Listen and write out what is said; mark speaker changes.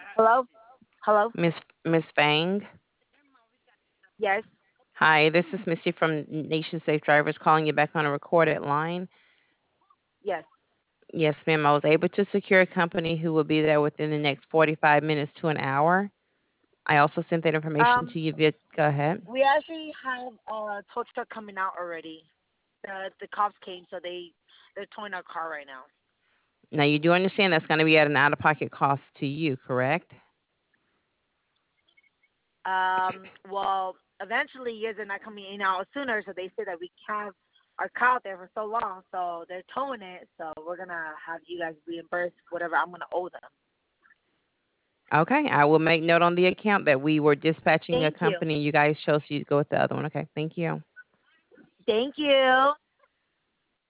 Speaker 1: Hello? Hello?
Speaker 2: Miss Fang.
Speaker 1: Yes.
Speaker 2: Hi, this is Missy from Nation Safe Drivers calling you back on a recorded line.
Speaker 1: Yes.
Speaker 2: Yes, ma'am. I was able to secure a company who will be there within the next 45 minutes to an hour. I also sent that information
Speaker 1: Um,
Speaker 2: to you via. Go ahead.
Speaker 1: we actually have a tow truck coming out already. The cops came, so they're towing our car right now.
Speaker 2: Now, you do understand that's going to be at an out of pocket cost to you, correct?
Speaker 1: Well, eventually, yes, they're not coming in out sooner, so they said that we have our car out there for so long, so they're towing it. So we're gonna have you guys reimburse whatever I'm gonna owe them.
Speaker 2: Okay. I will make note on the account that we were dispatching a
Speaker 1: Thank you.
Speaker 2: company. You guys chose to go with the other one. Okay. Thank you.
Speaker 1: Thank you.